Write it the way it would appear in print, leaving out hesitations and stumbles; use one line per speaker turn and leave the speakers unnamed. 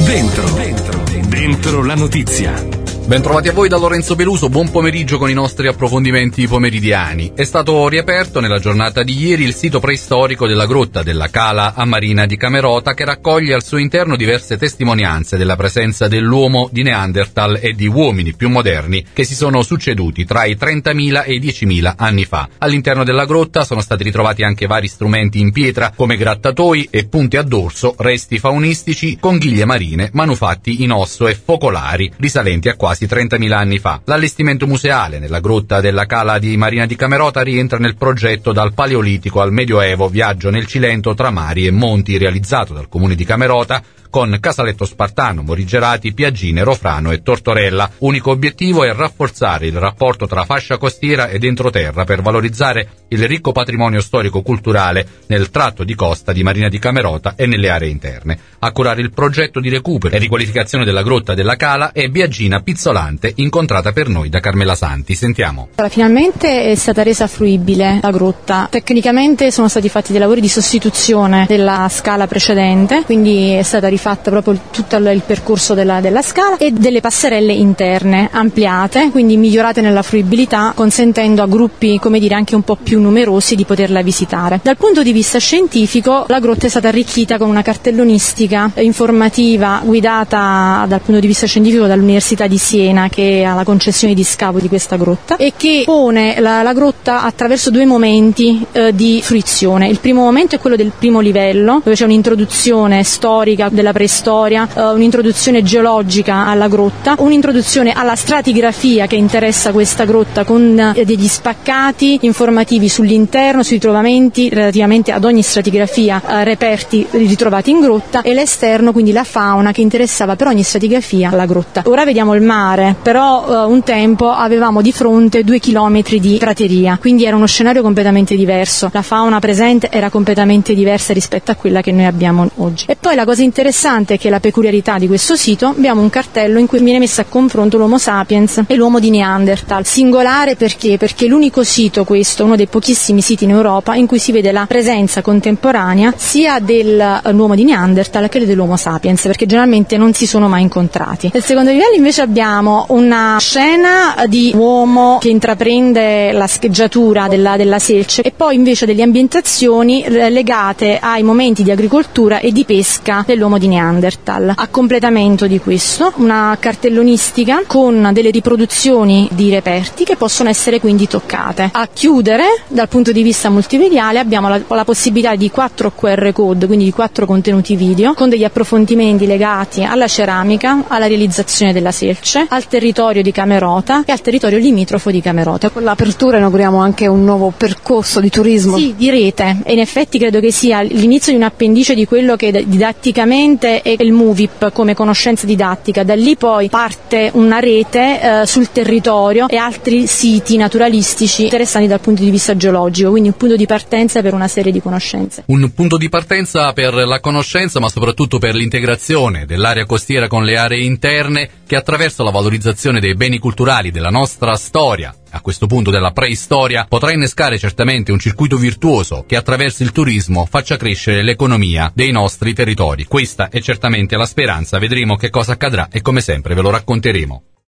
Dentro la notizia.
Bentrovati a voi da Lorenzo Peluso, buon pomeriggio con i nostri approfondimenti pomeridiani. È stato riaperto nella giornata di ieri il sito preistorico della grotta della Cala a Marina di Camerota, che raccoglie al suo interno diverse testimonianze della presenza dell'uomo di Neanderthal e di uomini più moderni che si sono succeduti tra i 30.000 e i 10.000 anni fa. All'interno della grotta sono stati ritrovati anche vari strumenti in pietra come grattatoi e punte a dorso, resti faunistici, conchiglie marine, manufatti in osso e focolari risalenti a quasi 30.000 anni fa. L'allestimento museale nella grotta della Cala di Marina di Camerota rientra nel progetto Dal Paleolitico al Medioevo, viaggio nel Cilento tra mari e monti, realizzato dal comune di Camerota con Casaletto Spartano, Morigerati, Piaggine, Rofrano e Tortorella. Unico obiettivo è rafforzare il rapporto tra fascia costiera ed entroterra per valorizzare il ricco patrimonio storico-culturale nel tratto di costa di Marina di Camerota e nelle aree interne. A curare il progetto di recupero e riqualificazione della grotta della Cala è Biagina Pizzolante, incontrata per noi da Carmela Santi. Sentiamo.
Finalmente è stata resa fruibile la grotta. Tecnicamente sono stati fatti dei lavori di sostituzione della scala precedente, quindi è stata rifatta proprio tutto il percorso della scala e delle passerelle interne ampliate, quindi migliorate nella fruibilità, consentendo a gruppi, come dire, anche un po' più numerosi di poterla visitare. Dal punto di vista scientifico, la grotta è stata arricchita con una cartellonistica informativa guidata dal punto di vista scientifico dall'Università di Siena, che ha la concessione di scavo di questa grotta, e che pone la grotta attraverso due momenti di fruizione. Il primo momento è quello del primo livello, dove c'è un'introduzione storica della preistoria, un'introduzione geologica alla grotta, un'introduzione alla stratigrafia che interessa questa grotta, con degli spaccati informativi sull'interno, sui ritrovamenti relativamente ad ogni stratigrafia, reperti ritrovati in grotta, e l'esterno, quindi la fauna che interessava per ogni stratigrafia la grotta. Ora vediamo il mare, però un tempo avevamo di fronte 2 chilometri di prateria, quindi era uno scenario completamente diverso, la fauna presente era completamente diversa rispetto a quella che noi abbiamo oggi. E poi la cosa interessante è che la peculiarità di questo sito, abbiamo un cartello in cui viene messo a confronto l'Homo sapiens e l'uomo di Neanderthal. Singolare perché? Perché è l'unico sito, questo, uno dei pochissimi siti in Europa in cui si vede la presenza contemporanea sia dell'uomo di Neanderthal che dell'Homo sapiens, perché generalmente non si sono mai incontrati. Nel secondo livello invece abbiamo una scena di uomo che intraprende la scheggiatura della selce, e poi invece delle ambientazioni legate ai momenti di agricoltura e di pesca dell'uomo di Neanderthal. A completamento di questo, una cartellonistica con delle riproduzioni di reperti che possono essere quindi toccate. A chiudere, dal punto di vista multimediale, abbiamo la possibilità di 4 QR code, quindi di 4 contenuti video, con degli approfondimenti legati alla ceramica, alla realizzazione della selce, al territorio di Camerota e al territorio limitrofo di Camerota.
Con l'apertura inauguriamo anche un nuovo percorso di turismo.
Sì, di rete, e in effetti credo che sia l'inizio di un appendice di quello che didatticamente è il MUVIP come conoscenza didattica. Da lì poi parte una rete sul territorio e altri siti naturalistici interessanti dal punto di vista geologico, quindi un punto di partenza per una serie di conoscenze.
Un punto di partenza per la conoscenza, ma soprattutto per l'integrazione dell'area costiera con le aree interne, che attraverso la valorizzazione dei beni culturali della nostra storia, a questo punto della preistoria, potrà innescare certamente un circuito virtuoso che attraverso il turismo faccia crescere l'economia dei nostri territori. Questa è certamente la speranza, vedremo che cosa accadrà e come sempre ve lo racconteremo.